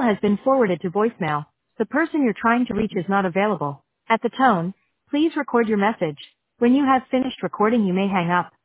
has been forwarded to voicemail. The person you're trying to reach is not available. At the tone, please record your message. When you have finished recording, you may hang up.